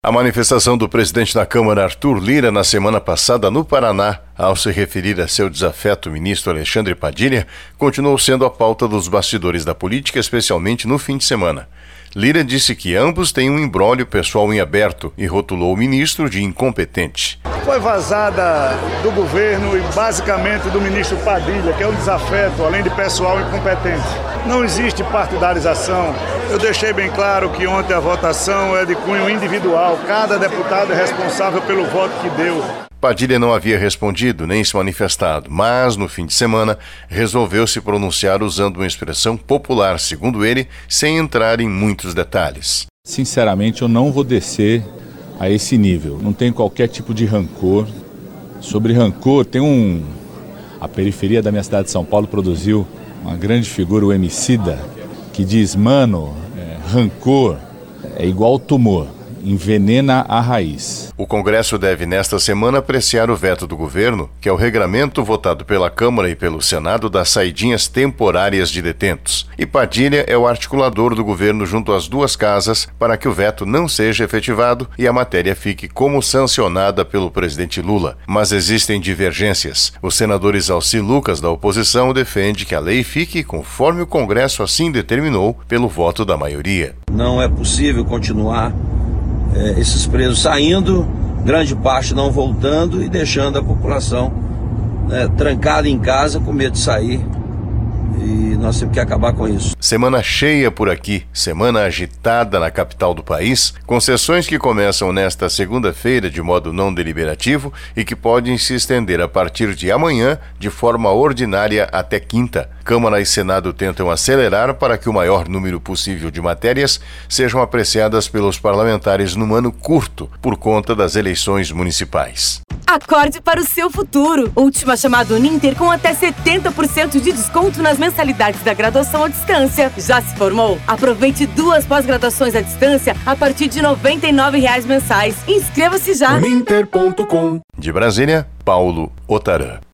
A manifestação do presidente da Câmara, Arthur Lira, na semana passada no Paraná, ao se referir a seu desafeto ministro Alexandre Padilha, continuou sendo a pauta dos bastidores da política, especialmente no fim de semana. Lira disse que ambos têm um imbróglio pessoal em aberto e rotulou o ministro de incompetente. Foi vazada do governo e basicamente do ministro Padilha, que é um desafeto, além de pessoal incompetente. Não existe partidarização. Eu deixei bem claro que ontem a votação é de cunho individual. Cada deputado é responsável pelo voto que deu. Padilha não havia respondido nem se manifestado, mas no fim de semana resolveu se pronunciar usando uma expressão popular, segundo ele, sem entrar em muitos detalhes. Sinceramente, eu não vou descer a esse nível. Não tenho qualquer tipo de rancor. Sobre rancor, a periferia da minha cidade de São Paulo produziu uma grande figura, o Emicida, que diz, rancor é igual tumor, envenena a raiz. O Congresso deve, nesta semana, apreciar o veto do governo, que é o regramento votado pela Câmara e pelo Senado das saidinhas temporárias de detentos. E Padilha é o articulador do governo junto às duas casas para que o veto não seja efetivado e a matéria fique como sancionada pelo presidente Lula. Mas existem divergências. O senador Isalci Lucas, da oposição, defende que a lei fique conforme o Congresso assim determinou pelo voto da maioria. Não é possível continuar esses presos saindo, grande parte não voltando e deixando a população trancada em casa com medo de sair. E nós temos que acabar com isso. Semana cheia por aqui, semana agitada na capital do país, com sessões que começam nesta segunda-feira de modo não deliberativo e que podem se estender a partir de amanhã de forma ordinária até quinta. Câmara e Senado tentam acelerar para que o maior número possível de matérias sejam apreciadas pelos parlamentares num ano curto, por conta das eleições municipais. Acorde para o seu futuro. Última chamada Uninter com até 70% de desconto nas mensalidades da graduação à distância. Já se formou? Aproveite 2 pós-graduações à distância a partir de R$ 99,00 mensais. Inscreva-se já. Uninter.com. De Brasília, Paulo Otarã.